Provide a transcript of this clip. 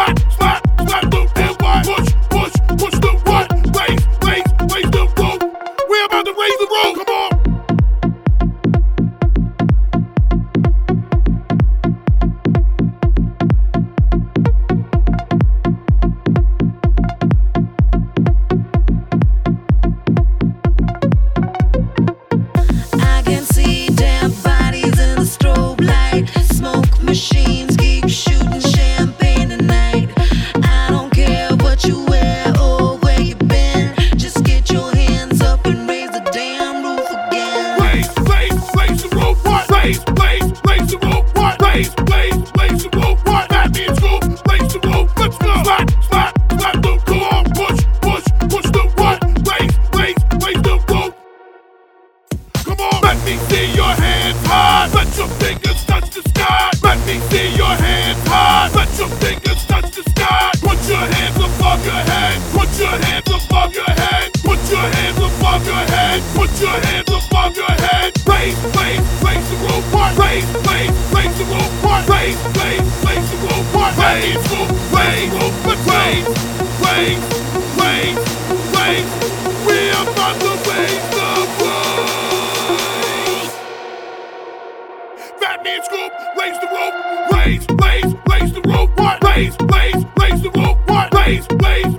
slap, slap, slap the NY. Push the what? Raise the rope. We're about to raise the rope. Come on. Machines keep shooting champagne tonight. I don't care what you wear or where you been. Just get your hands up and raise the damn roof again. Raise the rope. What? Raise the rope. What? Raise the rope. What? That means go. Raise the rope. Let's go. Slap the. Come on. Push the what? Raise the rope. Come on. Let me see your hands high. Let your fingers touch the sky. Let me see your hands high. Let your fingers touch the sky. Put your hands above your head. Put your hands above your head. Put your hands above your head. Put your hands above your head. Raise the rope. What? Raise the rope. What? Raise the rope. What? Raise the rope. Let's raise. We're about to raise the rope. Fat Man Scoop, raise the rope. Raise the rope. What? Raise the rope. What? Raise